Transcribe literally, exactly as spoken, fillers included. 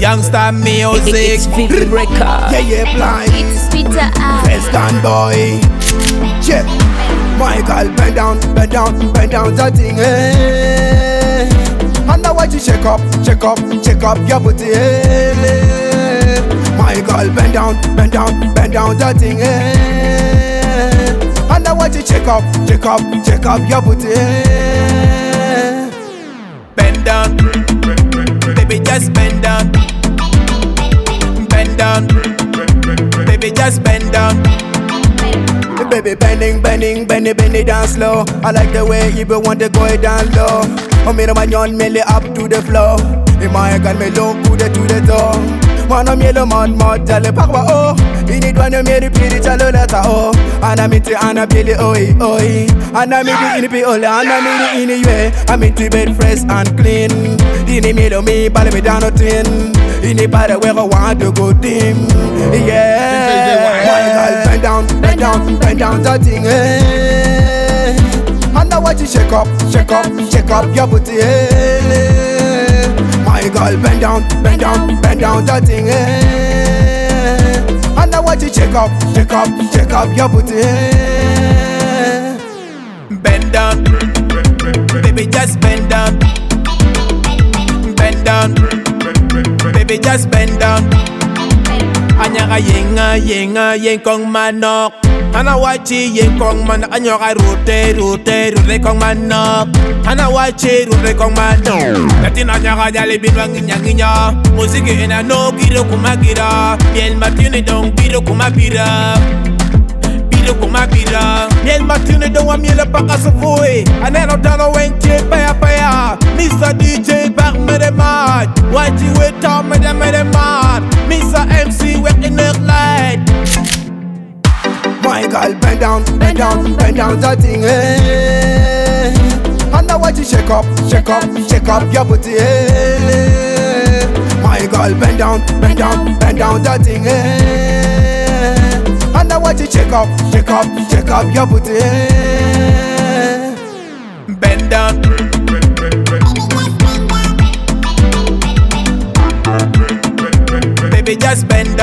Youngster music. It's Vivid Record. Yeah, yeah, blind. It's Peter I. Western boy. Check. My girl, bend down, bend down, bend down that thing, eh. And now what you check up, check up, check up your booty, eh. My girl, bend down, bend down, bend down that thing, eh. And now what you check up, check up, check up your booty, eh. Bend down, baby, just bend down. Bend down, baby, just bend down. Baby, bending, bending, bending, bending down slow. I like the way you be want to go it down low. Oh, me no man yon me up to the floor. In my gun me look good to the door. Man I'm yellow man, mud, tell the pakwa oh. You need one you me repeat it, tell the letter oh. And I'm into and I'm billy oi oi. And I'm into in the pole, and I'm into in the way. I'm into bed fresh and clean. In the middle me, ball me down a tin. In the body where I want to go dim. Yeah. My girl, bend down, bend down, bend down that thing, eh. And now what you shake up, shake up, shake up your booty, eh. My girl, bend down, bend down, bend down that thing, eh. And now what you shake up, shake up, shake up your booty, eh. Bend down, baby, just bend down. Bend down, baby, just bend down. Anyaka yenga yenga yeng kong manok. Ana wachi yeng kong manok. Anyaka rute rute rute kong manok. Ana wachi rute kong manok. Latin anyaka jale binwang nginya nginya. Musiki ena no giro kumagira. Miel matine dong biro kumabira. Biro kumabira. Miel matine dong wa miel paka savoy. Aneno dano wenche paya paya. Mister D J back me de mad. Wachi weta me de me de mad. Mister M C working it light. My girl, bend down, bend down, bend down that thing, eh. And now what you shake up, shake up, shake up your booty, eh. My girl, bend down, bend down, bend down that thing, eh. And now what you shake up, shake up, shake up your booty, eh. Bend down, baby, just bend